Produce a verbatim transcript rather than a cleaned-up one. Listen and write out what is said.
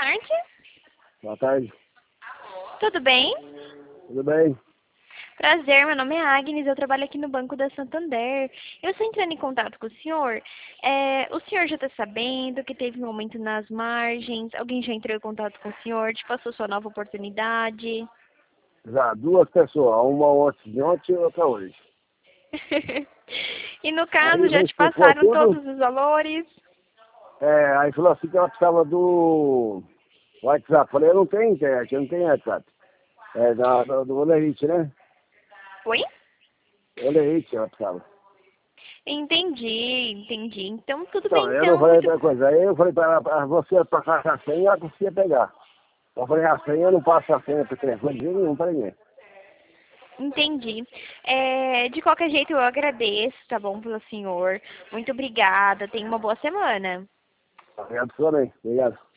tarde. Boa tarde. Tudo bem? Tudo bem? Prazer, meu nome é Agnes, eu trabalho aqui no Banco da Santander. Eu estou entrando em contato com o senhor. É, o senhor já está sabendo que teve um aumento nas margens? Alguém já entrou em contato com o senhor? Te passou sua nova oportunidade? Já, duas pessoas, uma ontem de ontem e outra hoje. E no caso, Aí já já te explicou passaram tudo. todos os valores? É, aí falou assim que ela precisava do WhatsApp. Falei, eu não tenho internet, eu não tenho WhatsApp. É, da, do, do Olerite, né? Oi? Olerite ela precisava. Entendi, entendi. Então, tudo bem, Então, eu não então. falei Muito... outra coisa. Aí eu falei para ela, pra você passar a senha, ela conseguia pegar. Eu falei, a senha, eu não passo a senha para telefone de nenhum para ninguém. Entendi. É, de qualquer jeito, eu agradeço, tá bom, pelo senhor. Muito obrigada. Tenha uma boa semana. Obrigado, senhor, aí. Obrigado.